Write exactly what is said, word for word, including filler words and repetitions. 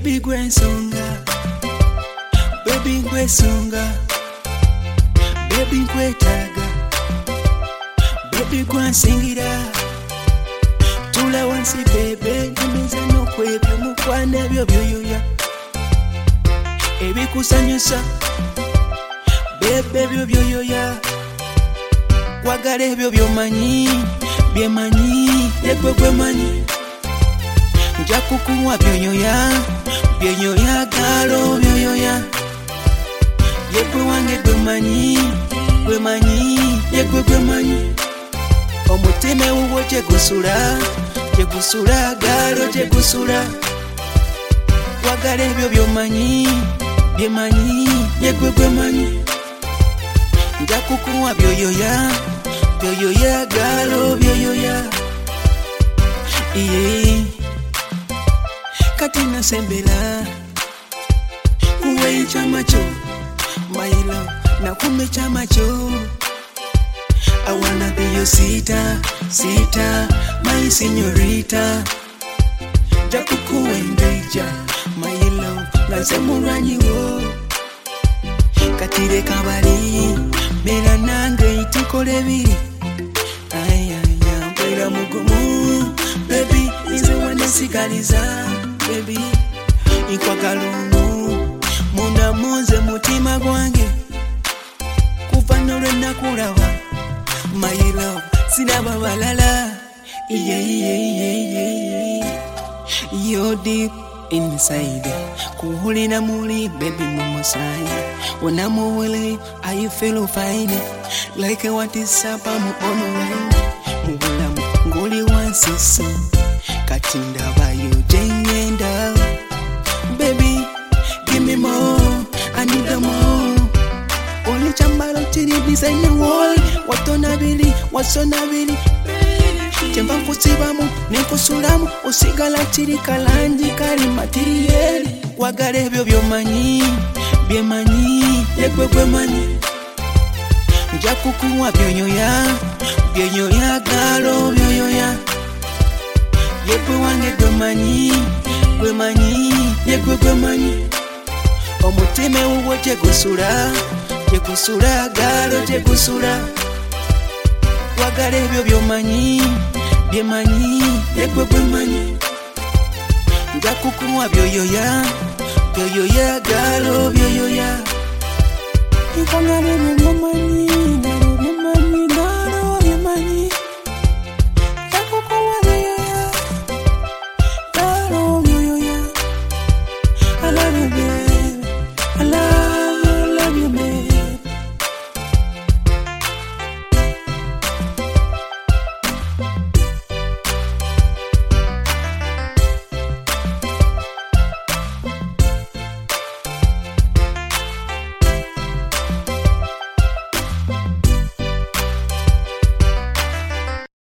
Baby gwensonga, baby gwesonga, baby gwetaga, baby gwansingira. Tula wansi bebe, nimiza nokwebyo mukwana ebyo byoyoya ebikusanyusa bebe ebyo byoyoya kwagala ebyo byomanyi byemanyi yegwe gwemanyi nja kukuwa byoyoya byoyoya galo byoyoya yegwe wange gwemanyi gwemanyi yegwe gwemanyi omutima wuwo gyegusula gyegusula galo gyegusula kwagala ebyo byomanyi byemanyi yegwe gwemanyi nja kukuwa byoyoya byoyoya galo byoyoya iye kati nasembera kuwe chama cho my love na kume chama cho I wanna be your sita sita my señorita jaku kuendeja my love ngaze muranyi wo katire kabali mera nange itikole biri aya ya mbera mugumu baby ize wane sigaliza baby ikwagalumu munda muze mutima gwange kuva nolwe nakulaba my love sinaba balala yeah yeah yeah yeah you're deep inside kuhulina muli baby mumusaya when I'm away I feel fine like what is up I'm on line mubulamu ngoli wansiso katinda bayo jengenda baby give me more I need more only chambalo tiri design the wall watona bili wasona bili Chemba kusibamu nekusulamu usigala tiri kalanji kali materieli kwagala ebyo byomanyi byemanyi yegwe gwemanyi nja kukuwa byoyoya byoyoya galo byoyoya yegwe wange gwemanyi gwemanyi yegwe gwemanyi omutima wuwo gyegusula gyegusula galo gyegusula kwagala ebyo byomanyi byemanyi yegwe gwemanyi nja kukuwa byoyoya byoyoya galo byoyoya ikwagala ebyo byomanyi galo byomanyi galo byomanyi nja kukuwa byoyoya galo byoyoya I love you.